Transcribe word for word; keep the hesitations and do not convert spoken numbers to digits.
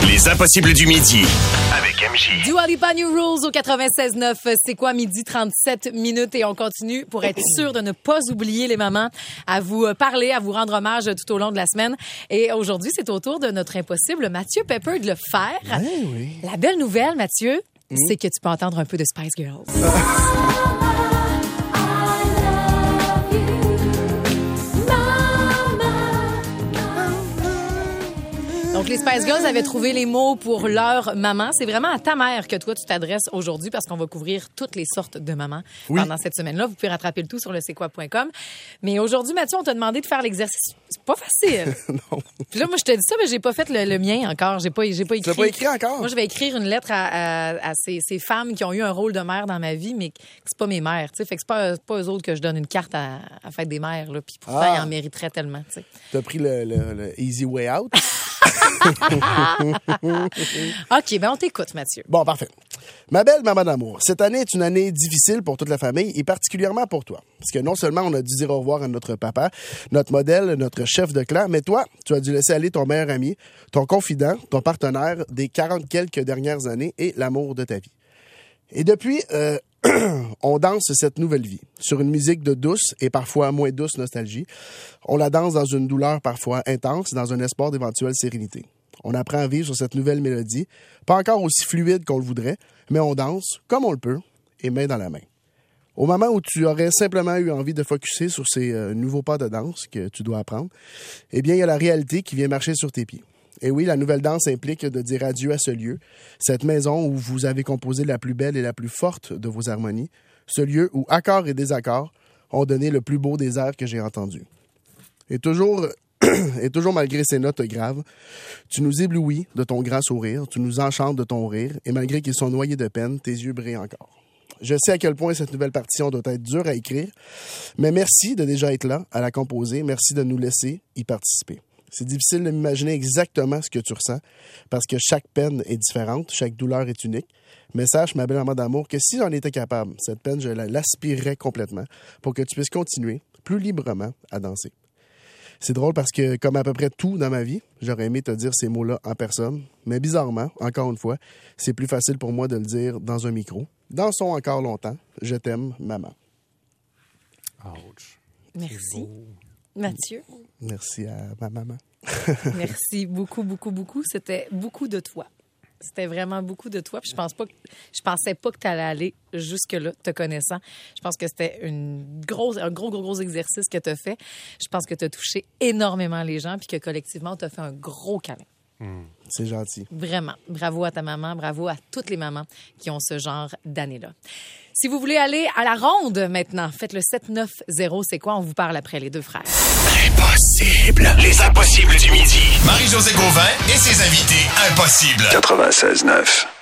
Les impossibles du midi avec M J. Dua Lipa New Rules au quatre-vingt-seize neuf. C'est quoi, midi trente-sept minutes et on continue pour être sûr de ne pas oublier les mamans à vous parler, à vous rendre hommage tout au long de la semaine. Et aujourd'hui, c'est au tour de notre impossible Mathieu Pepper de le faire. Oui, oui. La belle nouvelle, Mathieu, mmh. c'est que tu peux entendre un peu de Spice Girls. Donc, les Spice Girls avaient trouvé les mots pour leur maman. C'est vraiment à ta mère que toi, tu t'adresses aujourd'hui parce qu'on va couvrir toutes les sortes de mamans oui. pendant cette semaine-là. Vous pouvez rattraper le tout sur le c'est quoi point com. Mais aujourd'hui, Mathieu, on t'a demandé de faire l'exercice. C'est pas facile. Non. Puis là, moi, je te dis ça, mais j'ai pas fait le, le mien encore. J'ai pas, j'ai pas écrit. Tu l'as pas écrit encore? Moi, je vais écrire une lettre à, à, à ces, ces femmes qui ont eu un rôle de mère dans ma vie, mais que c'est pas mes mères. T'sais. Fait que c'est pas, c'est pas eux autres que je donne une carte à, à fête des mères. Là. Puis pourtant, ah. ils en mériteraient tellement. T'sais. T'as pris le, le, le easy way out? OK, ben on t'écoute, Mathieu. Bon, parfait. Ma belle maman d'amour, cette année est une année difficile pour toute la famille et particulièrement pour toi. Parce que non seulement on a dû dire au revoir à notre papa, notre modèle, notre chef de clan, mais toi, tu as dû laisser aller ton meilleur ami, ton confident, ton partenaire des quarante quelques dernières années et l'amour de ta vie. Et depuis, euh, on danse cette nouvelle vie sur une musique de douce et parfois moins douce nostalgie. On la danse dans une douleur parfois intense, dans un espoir d'éventuelle sérénité. On apprend à vivre sur cette nouvelle mélodie, pas encore aussi fluide qu'on le voudrait, mais on danse comme on le peut et main dans la main. Au moment où tu aurais simplement eu envie de focusser sur ces euh, nouveaux pas de danse que tu dois apprendre, eh bien, il y a la réalité qui vient marcher sur tes pieds. Et oui, la nouvelle danse implique de dire adieu à ce lieu, cette maison où vous avez composé la plus belle et la plus forte de vos harmonies, ce lieu où accords et désaccords ont donné le plus beau des airs que j'ai entendus. Et toujours, et toujours malgré ces notes graves, tu nous éblouis de ton grand sourire, tu nous enchantes de ton rire, et malgré qu'ils sont noyés de peine, tes yeux brillent encore. Je sais à quel point cette nouvelle partition doit être dure à écrire, mais merci de déjà être là, à la composer, merci de nous laisser y participer. C'est difficile de m'imaginer exactement ce que tu ressens, parce que chaque peine est différente, chaque douleur est unique. Mais sache, ma belle maman d'amour, que si j'en étais capable, cette peine, je l'aspirerais complètement pour que tu puisses continuer plus librement à danser. C'est drôle parce que, comme à peu près tout dans ma vie, j'aurais aimé te dire ces mots-là en personne. Mais bizarrement, encore une fois, c'est plus facile pour moi de le dire dans un micro. Dansons encore longtemps. Je t'aime, maman. Ouch. Merci. Mathieu. Merci à ma maman. Merci beaucoup, beaucoup, beaucoup. C'était beaucoup de toi. C'était vraiment beaucoup de toi. Puis je pense pas que, je pensais pas que tu allais aller jusque-là, te connaissant. Je pense que c'était une grosse, un gros, gros, gros exercice que tu as fait. Je pense que tu as touché énormément les gens puis que collectivement, tu as fait un gros câlin. Mmh. C'est gentil. Vraiment. Bravo à ta maman. Bravo à toutes les mamans qui ont ce genre d'année-là. Si vous voulez aller à la ronde maintenant, faites le sept neuf zéro. C'est quoi? On vous parle après les deux frères. Impossible. Les impossibles du midi. Marie-Josée Gauvin et ses invités impossibles. quatre-vingt-seize neuf.